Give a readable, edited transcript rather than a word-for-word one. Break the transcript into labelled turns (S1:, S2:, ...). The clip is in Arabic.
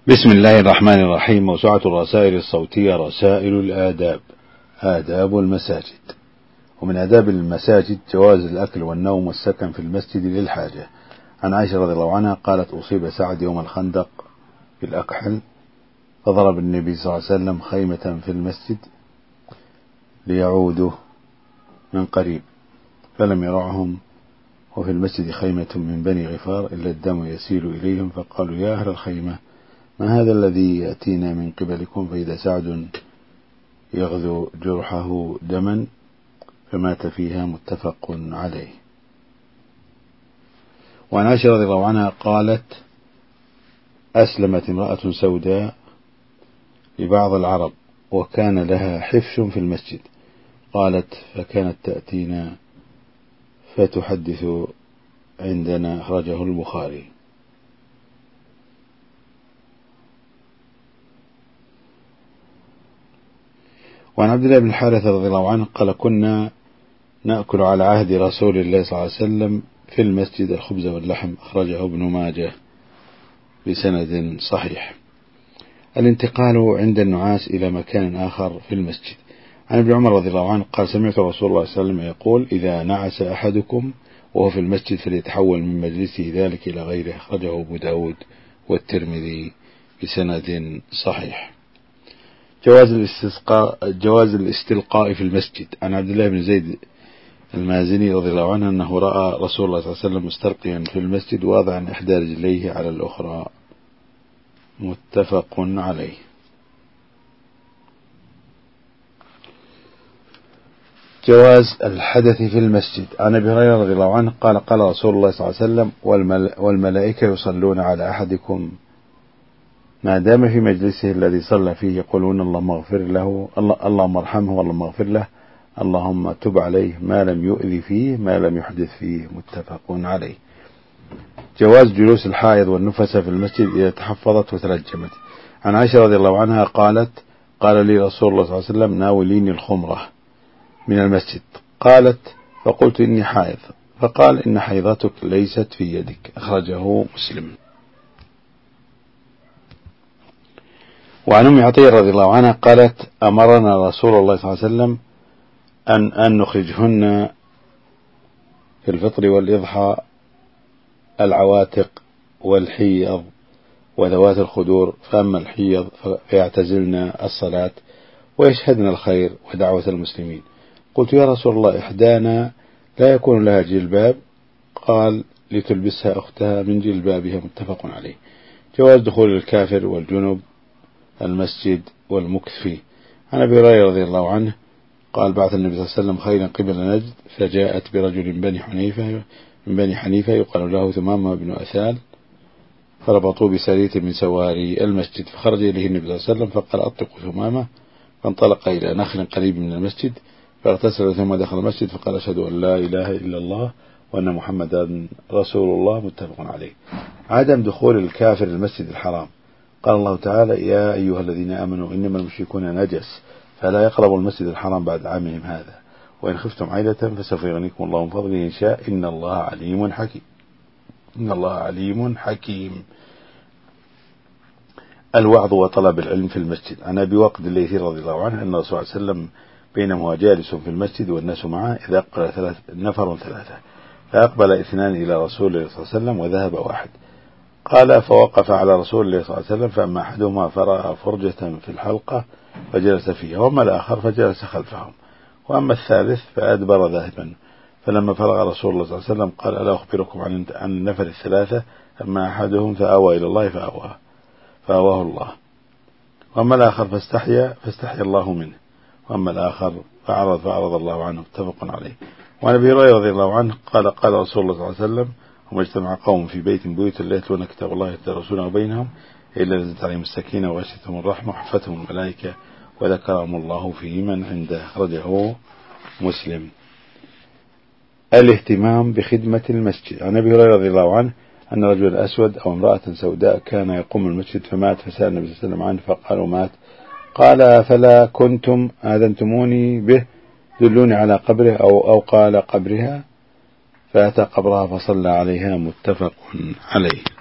S1: بسم الله الرحمن الرحيم. موسوعة الرسائل الصوتية رسائل الآداب. آداب المساجد. ومن آداب المساجد جواز الأكل والنوم والسكن في المسجد للحاجة. عن عائشة رضي الله عنها قالت: أصيب سعد يوم الخندق بالأكحل فضرب النبي صلى الله عليه وسلم خيمة في المسجد ليعودوا من قريب فلم يرعهم، وفي المسجد خيمة من بني غفار إلا الدم يسيل إليهم، فقالوا: يا أهل الخيمة، ما هذا الذي يأتينا من قبلكم؟ فإذا سعد يغذو جرحه دما فمات فيها. متفق عليه. وعن عائشة رضي الله عنها قالت: أسلمت امرأة سوداء لبعض العرب وكان لها حفش في المسجد، قالت: فكانت تأتينا فتحدث عندنا. أخرجه البخاري. وعن عبد الله بن الحارث رضي الله عنه قال: كنا نأكل على عهد رسول الله صلى الله عليه وسلم في المسجد الخبز واللحم. أخرجه ابن ماجه بسند صحيح. الانتقال عند النعاس إلى مكان آخر في المسجد. عن ابن عمر رضي الله عنه قال: سمعت رسول الله صلى الله عليه وسلم يقول: إذا نعس أحدكم وهو في المسجد فليتحول من مجلسه ذلك إلى غيره. أخرجه أبو داود والترمذي بسند صحيح. جواز الاستلقاء في المسجد. عن عبد الله بن زيد المازني رضي الله عنه أنه رأى رسول الله صلى الله عليه وسلم مستلقيا في المسجد واضعا إحدى رجليه على الأخرى. متفق عليه. جواز الحدث في المسجد. عن أبي هريرة رضي الله عنه قال: قال رسول الله صلى الله عليه وسلم: والملائكة يصلون على أحدكم ما دام في مجلسه الذي صلى فيه، يقولون: اللهم اغفر له، اللهم ارحمه، اللهم اغفر له، اللهم تب عليه، ما لم يؤذي فيه، ما لم يحدث فيه. متفق عليه. جواز جلوس الحائض والنفساء في المسجد إذا تحفظت وتلجمت. عن عائشة رضي الله عنها قالت: قال لي رسول الله صلى الله عليه وسلم: ناوليني الخمرة من المسجد. قالت: فقلت: إني حائض. فقال: إن حيضتك ليست في يدك. أخرجه مسلم. وعن أم عطية رضي الله عنها قالت: أمرنا رسول الله صلى الله عليه وسلم أن نخرجهن في الفطر والإضحى العواتق والحيض وذوات الخدور، فأما الحيض فيعتزلن الصلاة ويشهدن الخير ودعوة المسلمين. قلت: يا رسول الله، إحدانا لا يكون لها جلباب. قال: لتلبسها أختها من جلبابها. متفق عليه. جواز دخول الكافر والجنب المسجد والمكث فيه. عن أبي هريرة رضي الله عنه قال: بعث النبي صلى الله عليه وسلم خيلا قبل نجد، فجاءت برجل من بني حنيفة يقال له ثمامة بن أثال، فربطوه بسرية من سواري المسجد، فخرج إليه النبي صلى الله عليه وسلم فقال: أطلقوا ثمامة، فانطلق إلى نخل قريب من المسجد فاغتسل ثم دخل المسجد فقال: أشهد أن لا إله إلا الله وأن محمدا رسول الله. متفق عليه. عدم دخول الكافر المسجد الحرام. قال الله تعالى: يا أيها الذين آمنوا إنما المشركون نجس فلا يقربوا المسجد الحرام بعد عامهم هذا، وإن خفتم عيلة فسوف يغنيكم الله من فضله إن شاء، إن الله عليم حكيم. إن الله عليم حكيم. الوعظ وطلب العلم في المسجد. عن أبي وقد الليثي رضي الله عنه أن الرسول صلى الله عليه وسلم بينما هو جالس في المسجد والناس معه إذا أقبل نفر ثلاثة، فأقبل اثنان إلى رسول الله صلى الله عليه وسلم وذهب واحد. قال: فوقف على رسول الله صلى الله عليه وسلم، فأما أحدهما فرأى فرجة في الحلقة فجلس فيها، وأما الآخر فجلس خلفهم، وأما الثالث فأدبر ذاهبا. فلما فرغ رسول الله صلى الله عليه وسلم قال: ألا أخبركم عن النفر الثلاثة؟ أما أحدهم فآوى إلى الله فآواه الله، وأما الآخر فاستحيا الله منه، وأما الآخر فأعرض الله عنه. متفق عليه. وعن أبي هريرة رضي الله عنه قال: قال رسول الله صلى الله عليه وسلم: وما اجتمع قوم في بيت من بيوت الله يتلون كتاب الله يتدارسونه بينهم إلا نزلت عليهم السكينة وغشيتهم الرحمة وحفتهم الملائكة وذكرهم الله في من عنده. أخرجه مسلم. الاهتمام بخدمة المسجد. عن أبي هريرة رضي الله عنه أن رجلا أسود أو امرأة سوداء كان يقوم المسجد فمات، فسأل النبي صلى الله عليه وسلم عنه فقالوا: مات. قال: فلا كنتم آذنتموني به؟ دلوني على قبره، أو قال قبرها، فأتى قبرها فصلى عليها. متفق عليه.